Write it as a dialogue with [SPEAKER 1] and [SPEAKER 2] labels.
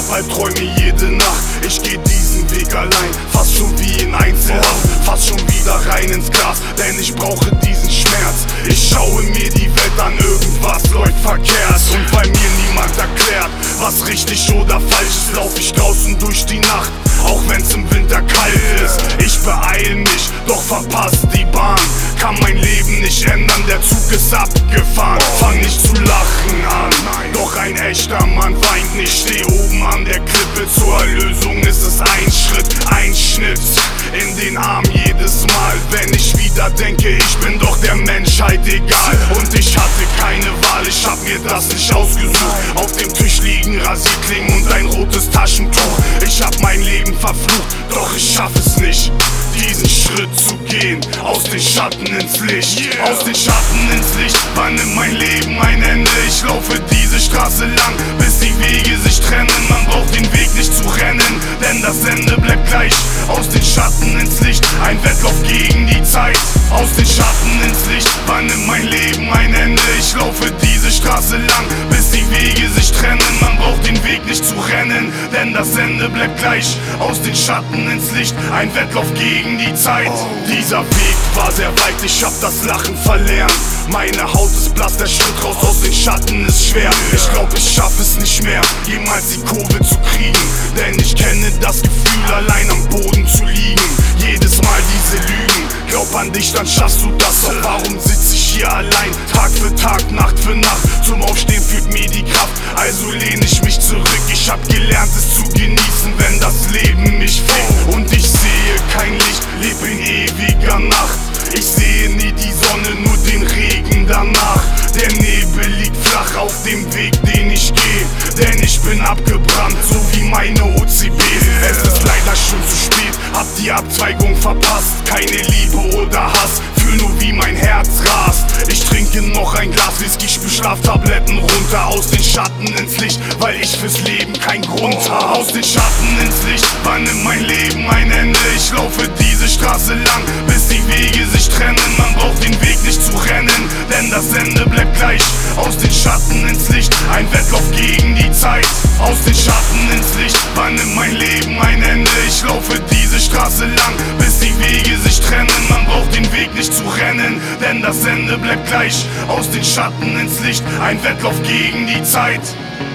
[SPEAKER 1] Albträume jede Nacht. Ich geh diesen Weg allein, fast schon wie in Einzelhaft, fast schon wieder rein ins Glas, denn ich brauche diesen Schmerz. Ich schaue mir die Welt an, irgendwas läuft verkehrt, und weil mir niemand erklärt, was richtig oder falsch ist, lauf ich draußen durch die Nacht, auch wenn's im Winter kalt ist. Ich beeil mich, doch verpasst die Bahn, kann mein Leben nicht ändern, der Zug ist abgefahren. Fang nicht zu lachen an, doch ein echter Mann weint nicht. Steh oben an der Klippe, zur Erlösung ist es ein Schritt, ein Schnitt in den Arm jedes Mal, wenn ich wieder denke, ich bin doch der Menschheit egal. Und ich hatte keine Wahl, ich hab mir das nicht ausgesucht. Auf dem Tisch liegen Rasierklingen und ein rotes Taschentuch. Ich hab mein Leben verflucht, doch ich schaff es nicht, diesen Schritt zu gehen, aus den Schatten ins Licht, aus den Schatten ins Licht. Wann nimmt mein Leben ein Ende? Ich laufe diese Straße lang, bis die Wege sich trennen. Man braucht den Weg nicht zu rennen, denn das Ende bleibt gleich. Aus den Schatten ins Licht, ein Wettlauf gegen die Zeit. Aus den Schatten ins Licht, wann nimmt mein Leben ein Ende? Ich laufe diese Straße lang, bis die Wege sich trennen. Man braucht den Weg nicht zu rennen, denn das Ende bleibt gleich. Aus den Schatten ins Licht, ein Wettlauf gegen die Zeit. Dieser Weg war sehr weit, ich hab das Lachen verlernt. Meine Haut ist blass, der Schritt raus aus den Schatten ist schwer. Ich glaub, ich schaff es nicht mehr, jemals die Kurve zu kriegen, denn ich kenne das Gefühl, allein am Boden zu liegen. Jedes Mal diese Lügen, glaub an dich, dann schaffst du das. Doch warum sitz ich hier allein, Tag für Tag, Nacht für Nacht? Zum Aufstehen fehlt mir die Kraft, also lehne ich mich zurück. Ich hab gelernt, es zu genießen, wenn das Leben mich fickt. Und ich sehe kein Licht, leb in ewiger Nacht. Ich sehe nie die Sonne, nur den Regen danach. Der Nebel liegt flach auf dem Weg, den ich gehe, denn ich bin abgebrannt, so wie meine OCBs. Es ist leider schon zu spät, hab die Abzweigung verpasst. Keine Liebe oder Hass, fühl nur wie mein Herz rast. Ich trinke noch ein Glas Whisky, spür Schlaftabletten runter. Aus den Schatten ins Licht, weil ich fürs Leben keinen Grund hab. Aus den Schatten ins Licht, wann nimmt mein Leben ein Ende? Ich laufe diese Straße lang, bis die Wege sich trennen. Man braucht den Weg nicht zu rennen, denn das Ende bleibt gleich. Aus den Schatten ins Licht, ein Wettlauf gegen die Zeit. Aus den Schatten ins Licht, wann nimmt mein Leben ein Ende? Ich laufe diese Straße lang, bis die Wege sich trennen. Man braucht den Weg nicht zu rennen, denn das Ende bleibt gleich. Aus den Schatten ins Licht, ein Wettlauf gegen die Zeit.